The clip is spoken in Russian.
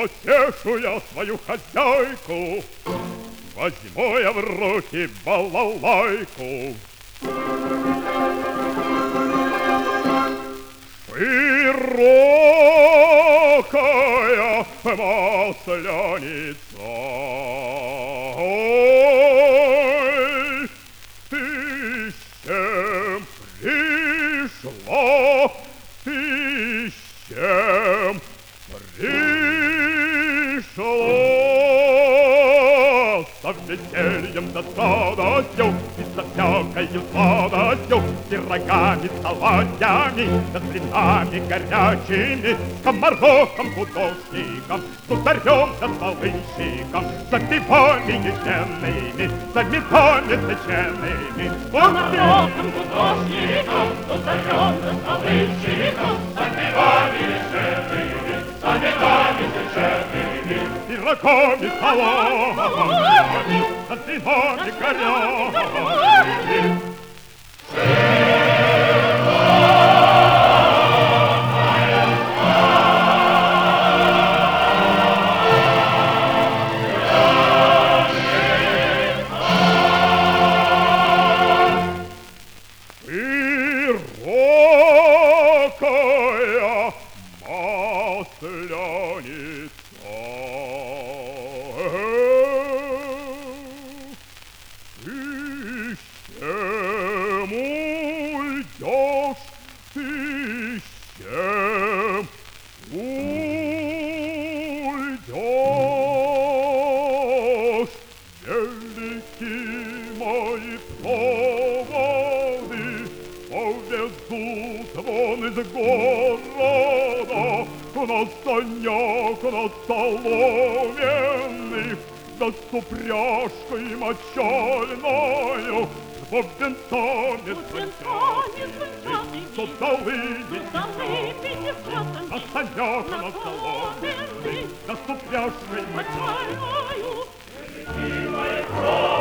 потешу я свою хозяйку, возьму я в руки балалайку. Широкая масляница, ой, ты с чем пришла, ты с чем пришла? Со весельем, да радостью и со всякою сладостью, с пирогами, с оладьями, да с блинами горячими, с скоморохом, художником, с ударем, да с полынщиком, за пивами ячменными, за медами священными. С скоморохом, художником, с ударем, да с полынщиком, за пивами ячменными, за медами священными, пирогами, салатами, за блинами горячими. Широкая масляница, ты с чем уйдешь, ты с чем уйдешь, великие мои проводы повезут вон из города на санях, на соломенных, да с упряжкой мочальною, с бубенцами звончатыми, с удалыми на санях, на соломенных, да с упряжкой мочальною. великие мои проводы